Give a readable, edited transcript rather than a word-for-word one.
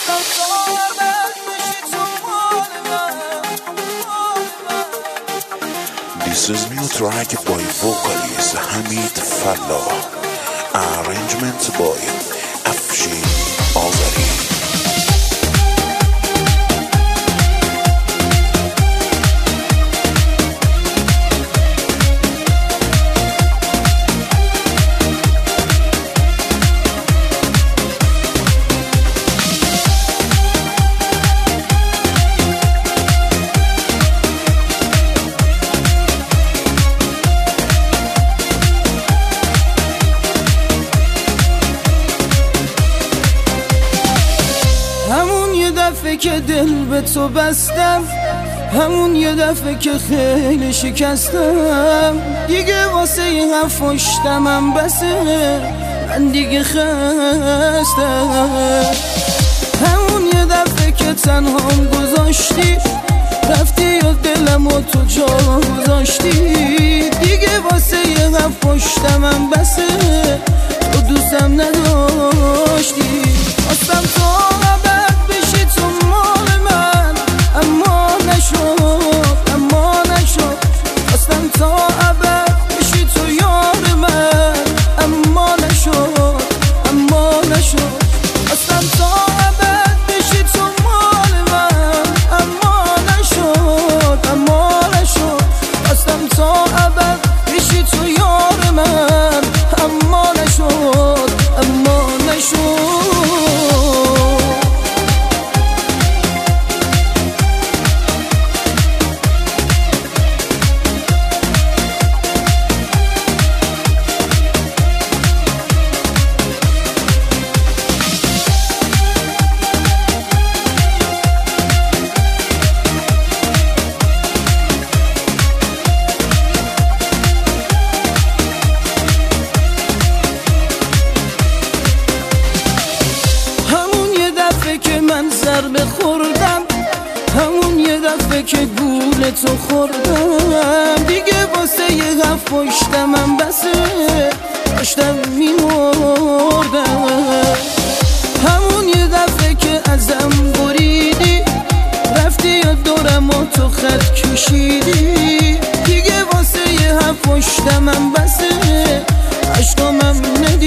This is new track by vocalist Hamid Fallah, arrangement by Afshin Azari. دفعه که دل به تو بستم، همون یه دفعه که خیلی شکستم، دیگه واسه یه هفشتمم بسه، من دیگه خستم. همون یه دفعه که تنهام گذاشتی، رفتی یا دلمو تو جا گذاشتی، دیگه واسه یه هفشتمم بسه، تو دوستم نداشتی. خواستم تو ضربه خوردم، همون یه دفعه که گول تو خوردم، دیگه واسه یه هفشتمم بسه، داشتم میمردم. همون یه دفعه که ازم بریدی، رفتی یا دورم و تو خط کشیدی، دیگه واسه یه هفشتمم بسه، عشقامم ندی.